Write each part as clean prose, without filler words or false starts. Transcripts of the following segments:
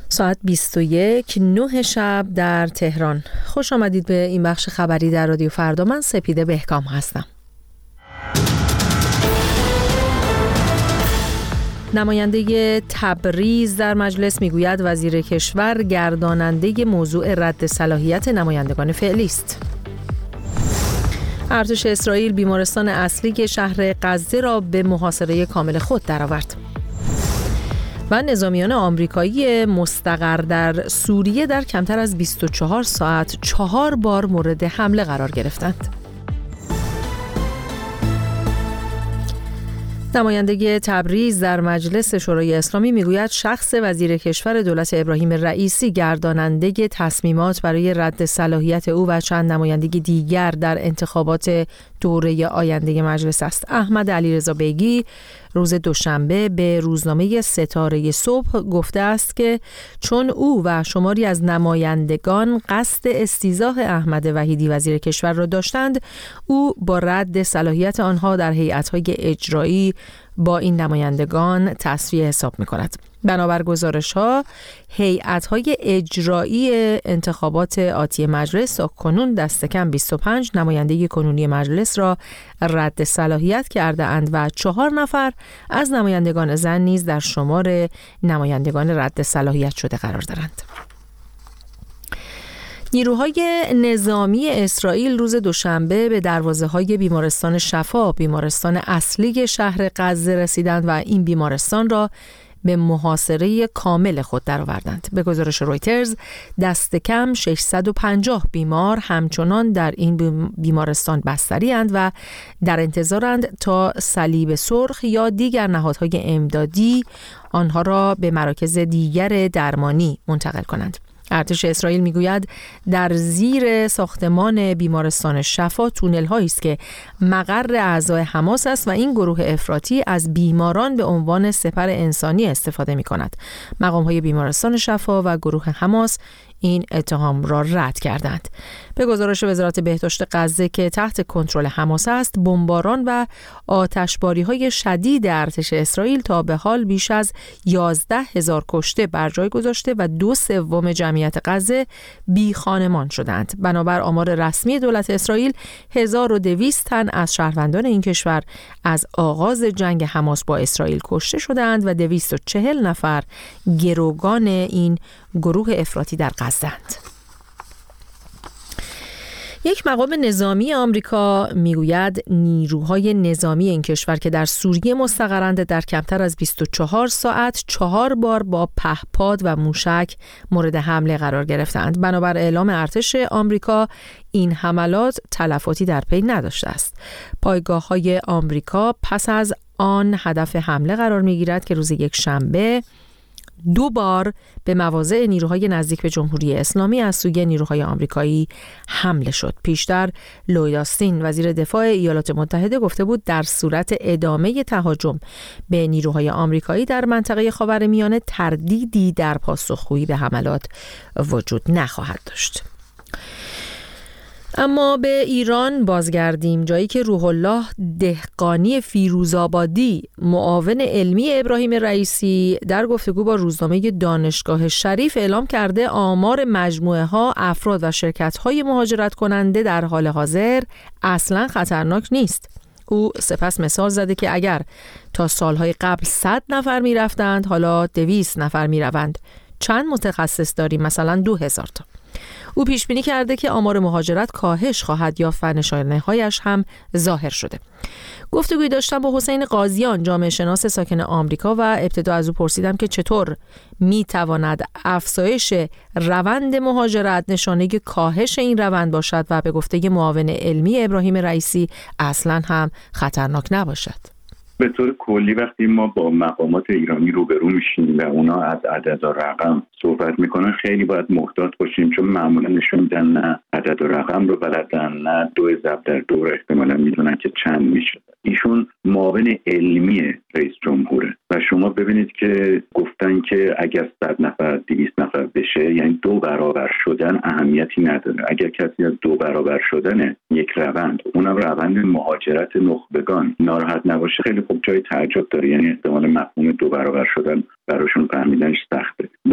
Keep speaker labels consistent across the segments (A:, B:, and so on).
A: ساعت 21:09 شب در تهران. خوش آمدید به این بخش خبری در رادیو فردا. من سپیده بهکام هستم. نماینده تبریز در مجلس میگوید وزیر کشور گرداننده موضوع رد صلاحیت نمایندگان فعلی است. ارتش اسرائیل بیمارستان اصلی شهر غزه را به محاصره کامل خود درآورد. و نظامیان آمریکایی مستقر در سوریه در کمتر از 24 ساعت 4 بار مورد حمله قرار گرفتند. نماینده تبریز در مجلس شورای اسلامی میگوید شخص وزیر کشور دولت ابراهیم رئیسی گرداننده تصمیمات برای رد صلاحیت او و چند نماینده دیگر در انتخابات دوره آینده مجلس است. احمد علیرضا بیگی روز دوشنبه به روزنامه ستاره صبح گفته است که چون او و شماری از نمایندگان قصد استیضاح احمد وحیدی وزیر کشور را داشتند، او با رد صلاحیت آنها در هیئت‌های اجرایی با این نمایندگان تصفیه حساب می‌کند. بنابر گزارش‌ها، هیئت‌های اجرایی انتخابات آتی مجلس تا کنون دست کم 25 نماینده کنونی مجلس را رد صلاحیت کرده اند و 4 نفر از نمایندگان زن نیز در شمار نمایندگان رد صلاحیت شده قرار دارند. نیروهای نظامی اسرائیل روز دوشنبه به دروازه‌های بیمارستان شفا، بیمارستان اصلی شهر غزه رسیدند و این بیمارستان را به محاصره کامل خود درآوردند. به گزارش رویترز دست کم 650 بیمار همچنان در این بیمارستان بستری اند و در انتظارند تا صلیب سرخ یا دیگر نهادهای امدادی آنها را به مراکز دیگر درمانی منتقل کنند. ارتش اسرائیل میگوید در زیر ساختمان بیمارستان شفا تونل هایی است که مقر اعضای حماس است و این گروه افراطی از بیماران به عنوان سپر انسانی استفاده می کند. مقام های بیمارستان شفا و گروه حماس این اتهام را رد کردند. به گزارش وزارت بهداشت غزه که تحت کنترل حماس است، بمباران و آتشباری‌های شدید ارتش اسرائیل تا به حال بیش از 11,000 کشته بر جای گذاشته و 2/3 جمعیت غزه بی خانمان شدند. بنابر آمار رسمی دولت اسرائیل، 1200 تن از شهروندان این کشور از آغاز جنگ حماس با اسرائیل کشته شدند و 240 نفر گروگان این گروه افراطی در غزه‌اند. یک مقام نظامی آمریکا میگوید نیروهای نظامی این کشور که در سوریه مستقرند در کمتر از 24 ساعت 4 بار با پهپاد و موشک مورد حمله قرار گرفتند. بنابر اعلام ارتش آمریکا این حملات تلفاتی در پی نداشته است. پایگاه‌های آمریکا پس از آن هدف حمله قرار میگیرد که روز یکشنبه 2 بار به مواضع نیروهای نزدیک به جمهوری اسلامی از سوی نیروهای آمریکایی حمله شد. پیشتر لوید آستین وزیر دفاع ایالات متحده گفته بود در صورت ادامه تهاجم به نیروهای آمریکایی در منطقه خاورمیانه تردیدی در پاسخگویی به حملات وجود نخواهد داشت. اما به ایران بازگردیم، جایی که روح الله دهقانی فیروزآبادی معاون علمی ابراهیم رئیسی در گفتگو با روزنامه دانشگاه شریف اعلام کرده آمار مجموعه ها افراد و شرکت های مهاجرت کننده در حال حاضر اصلا خطرناک نیست. او سپس مثال زده که اگر تا سالهای قبل 100 نفر می رفتند، حالا 200 نفر می روند. چند متخصص داریم؟ مثلا 2000 تا. او پیش بینی کرده که آمار مهاجرت کاهش خواهد یافت و نشانه‌هایش هم ظاهر شده. گفتگویی داشتم با حسین قاضیان، جامعه شناس ساکن آمریکا، و ابتدا از او پرسیدم که چطور میتواند افزایش روند مهاجرت نشانه کاهش این روند باشد و به گفته معاون علمی ابراهیم رئیسی اصلاً هم خطرناک نباشد.
B: به طور کلی وقتی ما با مقامات ایرانی روبرو میشیم و اونا از عدد و رقم صحبت میکنن، خیلی باید محتاط باشیم، چون معمولا نشون میدن نه عدد و رقم رو بلدن، نه 2 ضرب در 2 رو احتمالا میدونن که چند میشه. ایشون معاون علمی رئیس جمهوره و شما ببینید که گفتن که اگر 100 نفر 200 نفر بشه، یعنی 2 برابر شدن اهمیتی نداره. اگر کسی از 2 برابر شدن یک روند، اونم روند مهاجرت نخبگان، ناراحت نباشه، خیلی جای تعجب داره. یعنی احتمال مفهوم 2 برابر شدن براشون فهمیدنش سخته. دوم این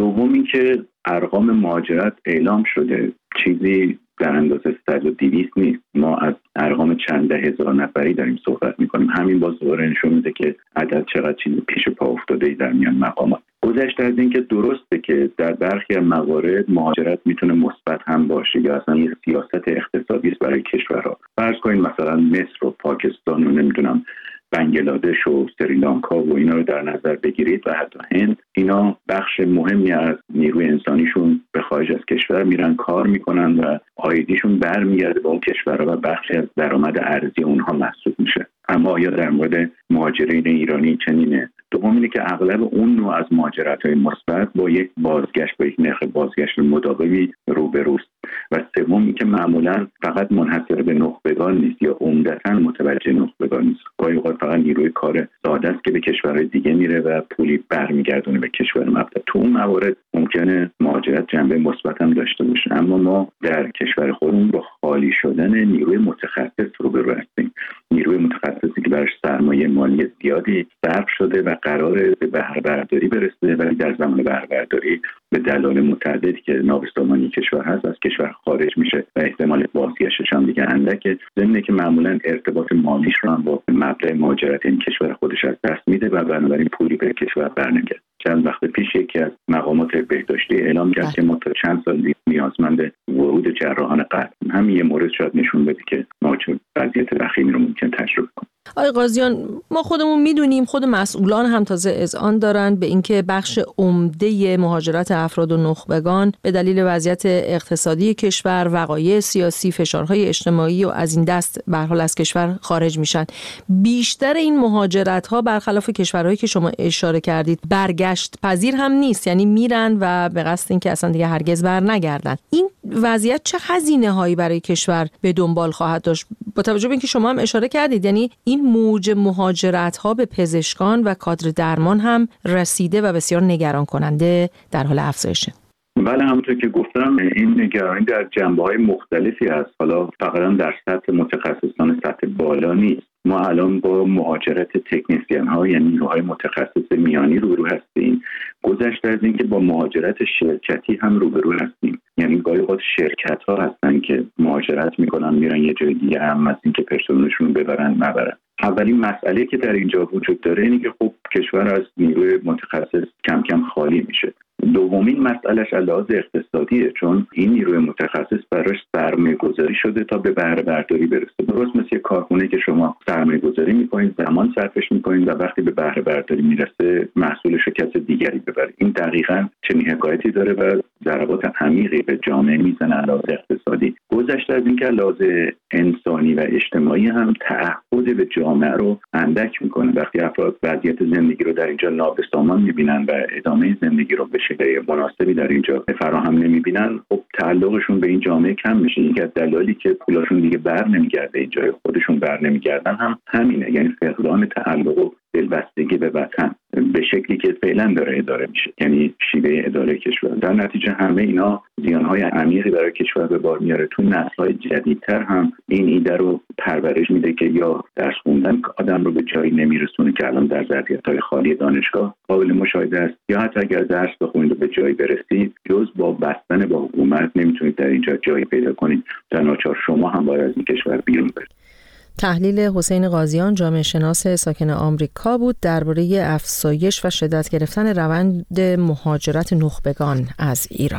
B: اینکه ارقام مهاجرت اعلام شده چیزی در اندازه 100 و 200 نیست. ما از ارقام چند ده هزار نفری داریم صحبت میکنیم. همین باز دوباره نشون میده که عدد چقدر چیزی پیش پا افتاده در میان مقامات. گذشته از این که درسته که در برخی از موارد مهاجرت میتونه مثبت هم باشه یا اصلا یه سیاست اقتصادی است برای کشورها. فرض کنید مثلا مصر و پاکستان و نمیدونم بنگلادش و سریلانکا و اینا رو در نظر بگیرید و حتی هند، اینا بخش مهمی از نیروی انسانیشون به خارج از کشور میرن کار میکنن و عایدیشون برمیگرده به اون کشورها و بخشی از درآمد ارزی اونها محسوب میشه. اما آیا در مورد مهاجرین ایرانی چنینه؟ دوم اینه که اغلب اون نوع از مهاجرت‌های مثبت با یک بازگشت، با یک نرخ بازگشت مداومی روبروست. و سوم اینکه معمولا فقط منحصر به نخبگان نیست یا عمدتاً متوجه نخبگان نیست. گاهی اوقات فقط نیروی کار ساده است که به کشورهای دیگه میره و پولی برمیگردونه به کشور مبدا. تو اون موارد ممکنه مهاجرت جنبه مثبت هم داشته باشه، اما ما در کشور خودمون با خالی شدن نیروی متخصص روبرو هستیم. نیروی متخصصی که براش سرمایه مالی زیادی صرف شده و قراره به بهره برداری برسه، ولی در زمان بهره برداری به دلایل متعددی که نابسامانی کشور هست از کشور خارج میشه و احتمال بازگشتش هم دیگه اندکه. ضمن که معمولا ارتباط مالیش رو هم با مبدأ مهاجرت این کشور خودش از دست میده و بنابراین پولی به کشور برنمیگرده. چند وقت پیش یکی از مقامات بهداشتی اعلام کرد که ما تا چند سال نیازمند ورود جراحان قلب. همین یه مورد شاید نشون بده که ما چه وضعیت وخیمی رو ممکن تجربه کنیم.
A: آقای قاضیان، ما خودمون میدونیم، خود مسئولان هم تازه اذعان دارند به اینکه بخش عمده مهاجرت افراد و نخبگان به دلیل وضعیت اقتصادی کشور، وقایع سیاسی، فشارهای اجتماعی و از این دست به هر حال از کشور خارج میشن. بیشتر این مهاجرت ها برخلاف کشورهایی که شما اشاره کردید برگشت پذیر هم نیست، یعنی میرن و به قصد اینکه اصلا دیگه هرگز برنگردن. این وضعیت چه هزینه هایی برای کشور به دنبال خواهد داشت؟ با توجه به اینکه شما هم اشاره کردید، یعنی این موج مهاجرت ها به پزشکان و کادر درمان هم رسیده و بسیار نگران کننده در حال افزایشه.
B: بله، همونطور که گفتم این نگرانی در جنبه‌های مختلفی هست. حالا فقط در سطح متخصصان سطح بالا نیست. ما الان با مهاجرت تکنیسیان ها یعنی نیروهای متخصص میانی روبرو هستیم. گذشته از این که با مهاجرت شرکتی هم روبرو هستیم، یعنی گاهی اوقات شرکت ها هستن که مهاجرت میکنن میرن یه جای دیگه هم از این که پرسنلشون ببرن نبرن. اولین مسئله که در اینجا وجود داره اینه که خب کشور از نیروی متخصص کم کم خالی میشه. دومین مسئلهش لحاظ اقتصادیه، چون این نیروی متخصص براش سرمایه گذاری شده تا به بهره برداری برسه. درست مثل کارخونه که شما سرمایه گذاری میکنید، زمان صرفش میکنید و وقتی به بهره برداری میرسه محصولش رو کس دیگری ببره. این دقیقاً چنین حکایتی داره و ضربات عمیقی به جامعه میزنه لحاظ اقتصادی. گذشته از این که لحاظ انسانی و اجتماعی هم تعهد به جامعه رو اندک میکنه. وقتی افراد وضعیت زندگی رو در اینجا نابسامان میبینن و ادامه زندگی رو به شکل مناسبی در اینجا فراهم نمیبینن، خب تعلقشون به این جامعه کم میشه. یکی از دلایلی که پولاشون دیگه بر نمیگرده، اینجای خودشون بر نمیگردن هم همینه، یعنی فقدان تعلق و دلبستگی به وطن به شکلی که فعلا داره اداره میشه، یعنی شیوه اداره کشور. در نتیجه همه اینا زیانهای عمیقی برای کشور به بار میاره. تو نسل‌های جدیدتر هم این ایده رو پرورش میده که یا درس خوندن آدم رو به جایی نمیرسونه که الان در ظرفیت‌های خالی دانشگاه قابل مشاهده است، یا حتی اگر درس بخونید و به جایی برسید جز با بستن با حکومت نمیتونید در اینجا جایی پیدا کنید. در ناچار شما هم باید از این کشور بیرون برید.
A: تحلیل حسین قاضیان، جامعه شناس ساکن آمریکا بود درباره افزایش و شدت گرفتن روند مهاجرت نخبگان از ایران.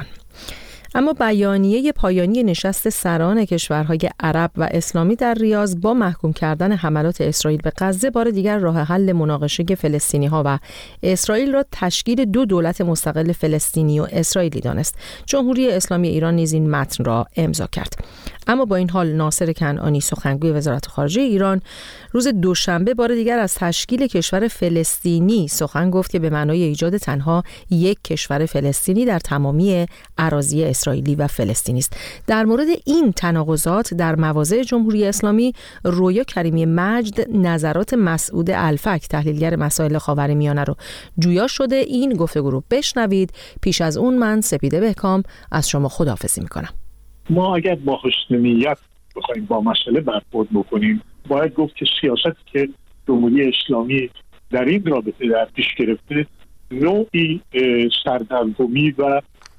A: اما بیانیه پایانی نشست سران کشورهای عرب و اسلامی در ریاض با محکوم کردن حملات اسرائیل به غزه بار دیگر راه حل مناقشه فلسطینی‌ها و اسرائیل را تشکیل دو دولت مستقل فلسطینی و اسرائیلی دانست. جمهوری اسلامی ایران نیز این متن را امضا کرد. اما با این حال ناصر کنعانی سخنگوی وزارت خارجه ایران روز دوشنبه بار دیگر از تشکیل کشور فلسطینی سخن گفت که به معنای ایجاد تنها یک کشور فلسطینی در تمامی اراضی اسرائیلی و فلسطینی است. در مورد این تناقضات در مواضع جمهوری اسلامی، رویا کریمی مجد نظرات مسعود الفک تحلیلگر مسائل خاورمیانه رو جویا شده. این گفتگو رو بشنوید. پیش از اون من سپیده بهکام از شما خداحافظی میکنم.
C: ما اگر با حسن نیت بخوایم با مسئله برخورد بکنیم، باید گفت که سیاستی که جمهوری اسلامی در این رابطه در پیش گرفته نوعی سردرگمی و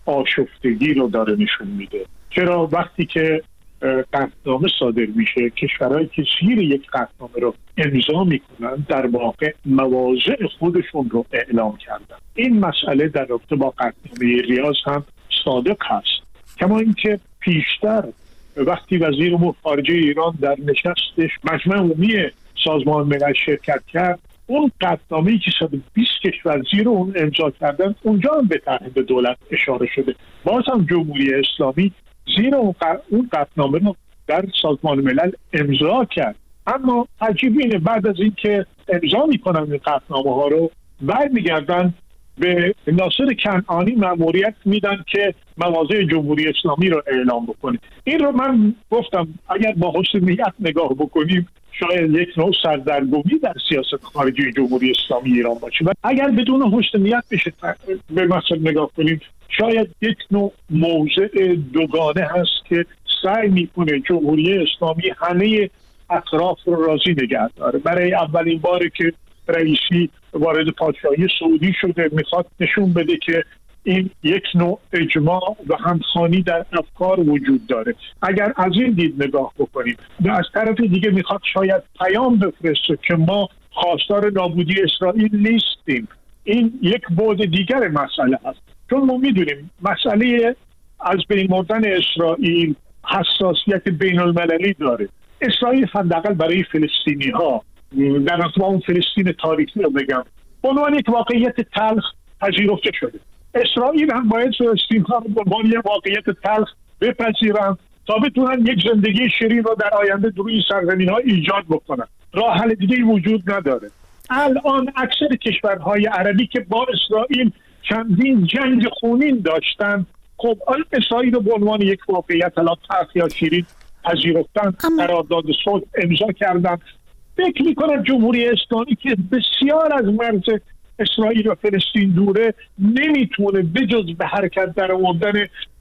C: آشفتگی رو داره نشون میده. چرا وقتی که قطعنامه صادر میشه، کشورهایی که زیر یک قطعنامه رو امضا میکنن در واقع مواضع خودشون رو اعلام کردن. این مسئله در رابطه با قطعنامه ریاض هم صادق هست. کما اینکه پیشتر وقتی وزیر امور خارجه ایران در نشستش مجمع عمومی سازمان ملل شرکت کرد، اون قطعنامه‌ای که 120 کشور زیر اون امضا کردن، اونجا هم به تعهد دولت اشاره شده. باز هم جمهوری اسلامی زیر اون قطعنامه رو در سازمان ملل امضا کرد. اما عجیب اینه بعد از اینکه امضا میکنن این قطعنامه ها رو، برمیگردن به ناصر کنعانی مأموریت میدن که مواضع جمهوری اسلامی رو اعلام بکنه. این رو من گفتم اگر با حسن نیت نگاه بکنیم شاید یک نوع سردرگمی در سیاست خارجی جمهوری اسلامی ایران باشه، و اگر بدون حسن نیت بشه به مسئله نگاه کنیم شاید یک نوع موضع دوگانه هست که سعی میکنه جمهوری اسلامی همه اطراف رو راضی نگه داره. برای اولین باره که رئیسی وارد پادشاهی سعودی شده میخواد نشون بده که این یک نوع اجماع و همخوانی در افکار وجود داره. اگر از این دید نگاه بکنیم و از طرف دیگه میخواد شاید پیام بفرسته که ما خواستار نابودی اسرائیل نیستیم. این یک بعد دیگر مسئله هست، چون ما میدونیم مسئله از بین بردن اسرائیل حساسیت بین المللی داره. اسرائیل حداقل برای فلسطینی ها، در اصل اون فلسطین تاریخی رو بگم، به عنوان یک واقعیت تلخ پذیرفته شده. اسرائیل هم باید فلسطین ها رو به عنوان یک واقعیت تلخ بپذیرن تا بتونن یک زندگی شیرین رو در آینده روی این سرزمین ها ایجاد بکنن. راه حل دیگه‌ای وجود نداره. الان اکثر کشورهای عربی که با اسرائیل چندین جنگ خونین داشتن، خب اسرائیل رو به عنوان یک واقعیت تلخ یا شیرین پذیرفتن، قرارداد صلح امضا کردن. فکر میکنم جمهوری اسلامی که بسیار از مرز اسرائیل و فلسطین دوره نمیتونه بجز به حرکت در آوردن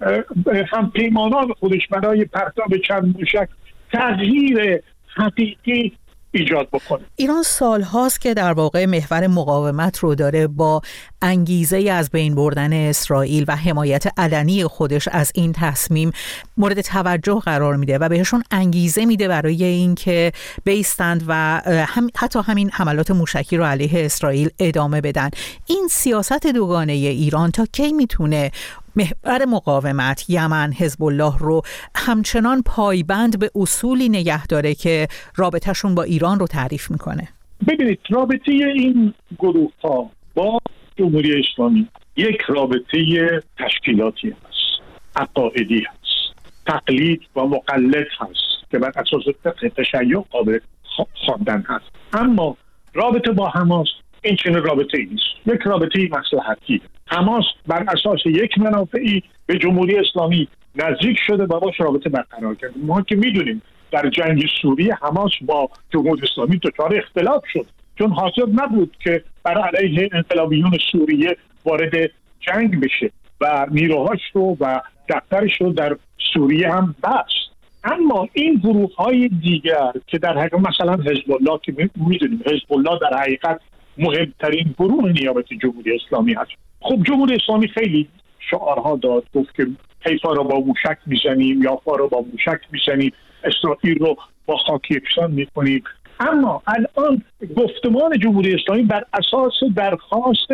C: همپیمانان خودش برای پرتاب چند موشک تغییر حقیقی ایجاد بکنه.
D: ایران سالهاست که در واقع محور مقاومت رو داره، با انگیزه از بین بردن اسرائیل و حمایت علنی خودش از این تصمیم مورد توجه قرار میده و بهشون انگیزه میده برای اینکه بیستند و حتی همین حملات موشکی رو علیه اسرائیل ادامه بدن. این سیاست دوگانه ایران تا کی میتونه محور مقاومت یمن، حزب الله رو همچنان پایبند به اصولی نگه داره که رابطهشون با ایران رو تعریف میکنه؟
C: ببینید، رابطه این گروه ها با جمهوری اسلامی یک رابطه تشکیلاتی هست، عقائدی هست، تقلید و مقلد هست که بر اساس تشیع قابل خواندن هست. اما رابطه با حماس این چنین رابطه ای نیست، یک رابطه مصلحتی. حماس بر اساس یک منافعی به جمهوری اسلامی نزدیک شده و باش رابطه برقرار کرده. ما که میدونیم در جنگ سوریه حماس با جمهوری اسلامی دچار اختلاف شد، چون حاضر نبود که بر علیه انقلابیون سوریه وارد جنگ بشه و نیروهاش رو و دفترش رو در سوریه هم بست. اما این گروه های دیگر که در حقیقت مثلا حزب الله که میدونیم حزب الله در حقیقت مهمترین گروه نیابت جمهوری اسلامی هست. خب جمهوری اسلامی خیلی شعارها داد، گفت که حیفا رو با موشک میزنیم، یافا رو با موشک میزنیم، اسرائیل رو با خاک یکسان میکنیم. اما الان گفتمان جمهوری اسلامی بر اساس درخواست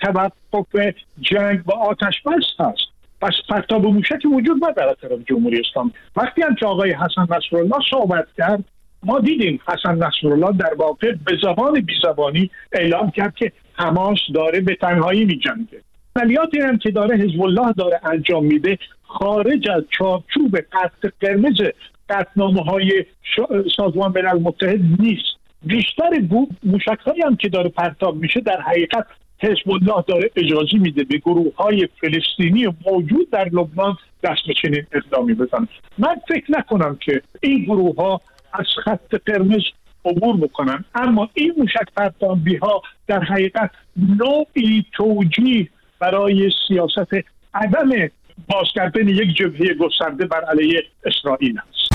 C: توقف جنگ و آتش بس هست. پس پرتاب موشک وجود نداره طرف جمهوری اسلامی. وقتی هم که آقای حسن نصرالله صحبت کرد، ما دیدیم حسن نصرالله در واقع به زبان بی‌زبانی اعلام کرد که حماس داره به تنهایی می‌جنگه. عملیاتی هم که داره حزب الله داره انجام میده خارج از چارچوب خط قرمز قطعنامه‌های سازمان ملل متحد نیست. بیشتر موشک‌هایی هم که داره پرتاب میشه در حقیقت حزب الله داره اجازه میده به گروه‌های فلسطینی موجود در لبنان دست به چنین اقدامی بزنن. من فکر نکنم که این گروه‌ها از خط قرمز عبور بکنن، اما این موشک پرتابی‌ها در حقیقت نوعی توجیه برای سیاست عدم بازگردن یک جبهه گسترده بر علیه اسرائیل است.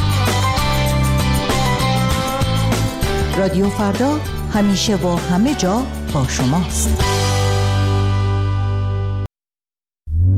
E: رادیو فردا همیشه و همه جا با شماست.